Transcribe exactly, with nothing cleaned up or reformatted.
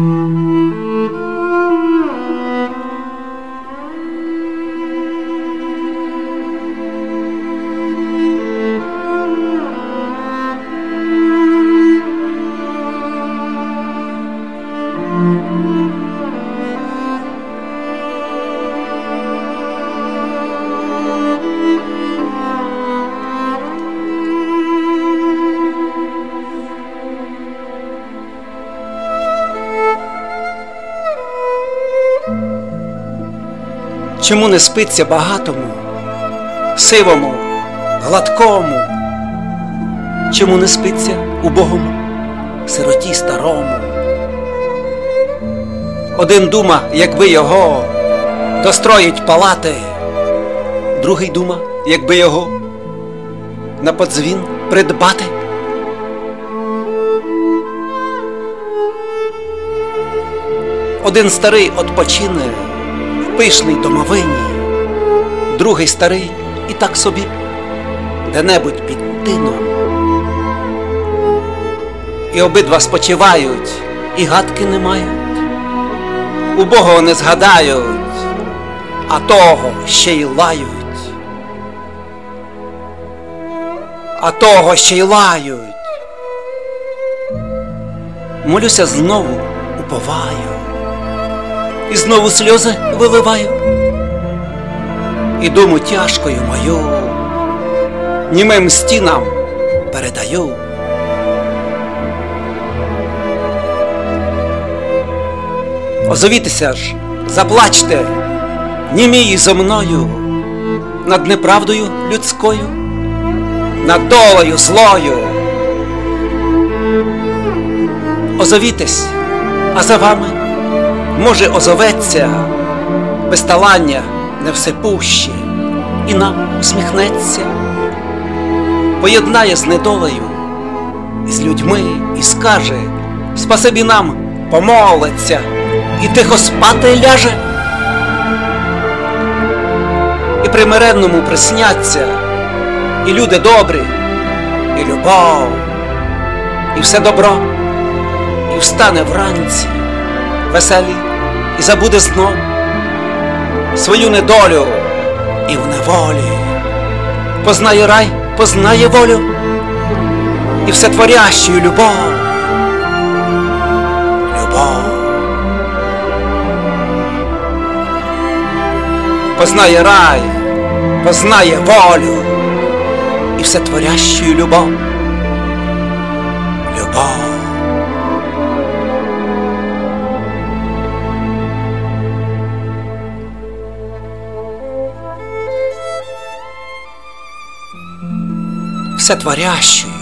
Чому не спиться багатому, сивому, гладкому? Чому не спиться убогому, сироті старому? Один дума, якби його достроїть палати, другий дума, якби його на подзвін придбати. Один старий odpoczyне в пишній домовині, другий старий і так собі де-небудь під тином. І обидва спочивають, і гадки не мають, убогого не згадають, а того ще й лають. А того ще й лають. Молюся знову, уповаю, і знову сльози виливаю, і думу тяжкою мою німим стінам передаю. Озовітеся ж, заплачте, німії зо мною, над неправдою людською, над долею злою. Озовітесь, а за вами, може, озоветься безталання невсепуще, і нам усміхнеться, поєднає з недолею, і з людьми, і скаже: спасибі нам, помолиться, і тихо спати ляже. І примиренному присняться і люди добрі, і любов, і все добро, і встане вранці веселий, і забуде знов свою недолю, і в неволі познає рай, познає волю, і всетворящу любов, любов. Познає рай, познає волю, і всетворящу любов, любов. Всетворящую